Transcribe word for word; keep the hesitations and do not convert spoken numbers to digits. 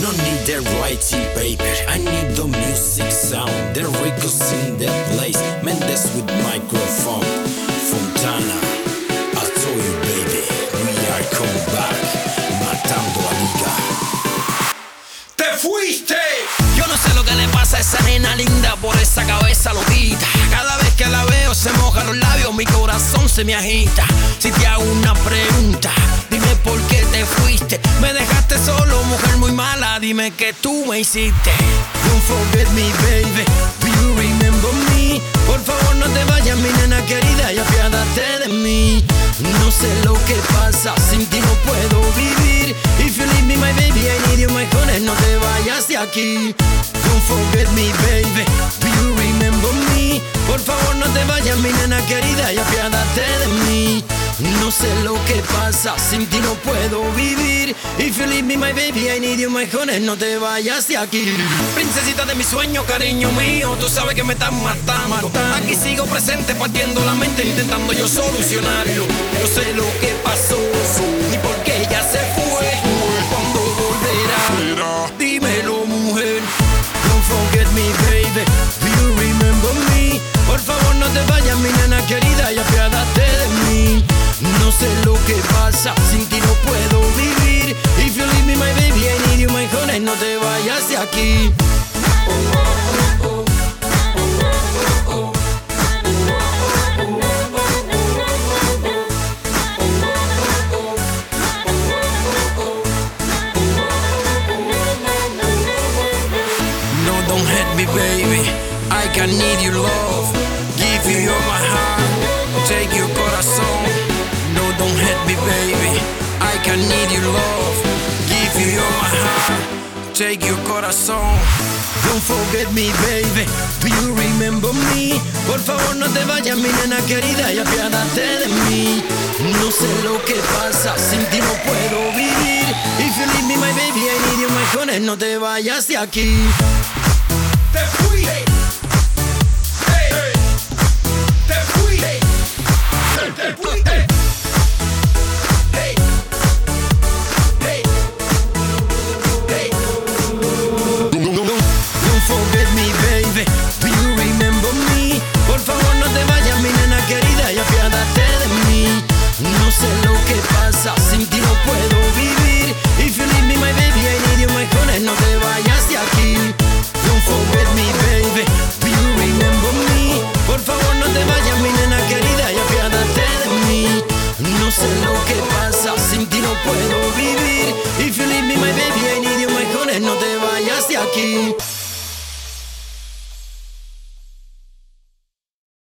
No need the writing paper, I need the music sound. The Ricos in the place, Mendes with microphone. Fontana, I told you baby, we are coming back, matando a liga. ¡Te fuiste! Yo no sé lo que le pasa a esa nena linda por esa cabeza loquita. Cada vez que la veo se mojan los labios, mi corazón se me agita. Si te hago una pregunta, dime por qué te fuiste. Me dejaste solo, mujer muy mala, dime que tú me hiciste. Don't forget me, baby, do you remember me? Por favor no te vayas, mi nena querida, y apiádate de mí. No sé lo que pasa, sin ti no puedo vivir. If you leave me, my baby, I need you, my honey, no te vayas de aquí. Don't forget me, baby, do you remember me? Por favor no te vayas, mi nena querida, y apiádate de mí. No sé lo que pasa, sin ti no puedo vivir. If you leave me, my baby, I need you, my honey, no te vayas de aquí. Princesita de mi sueño, cariño mío, tú sabes que me estás matando. matando. Aquí sigo presente, partiendo la mente, intentando yo solucionarlo. Yo sé lo que pasó, ni por qué ella se fue. ¿Cuándo volverá? Dímelo, mujer. Don't forget me, baby, do you remember me? Por favor no te vayas, mi nena querida, y apiádate de mí. No sé lo que pasa, sin ti no puedo vivir. If you leave me, my baby, I need you, my honey, no te vayas de aquí. No, don't hurt me, baby, I can need your love. Give you all my heart, take your corazón. No, don't hurt me, baby, I can need your love. Give you all my heart, take your corazón. Don't forget me, baby, do you remember me? Por favor no te vayas, mi nena querida, y apiádate de mí. No sé lo que pasa, sin ti no puedo vivir. If you leave me, my baby, I need you, my honey, no te vayas de aquí. ¡Te fuiste! Forget me, baby, do you remember me? Por favor no te vayas, mi nena querida, y apiádate de mí. No sé lo que pasa, sin ti no puedo vivir. If you leave me, my baby, I need you, my honey, no te vayas de aquí. Don't forget me, baby, do you remember me? Por favor no te vayas, mi nena querida, y apiádate de mí. No sé lo que pasa, sin ti no puedo vivir. If you leave me, my baby, I need you, my honey, no te vayas de aquí.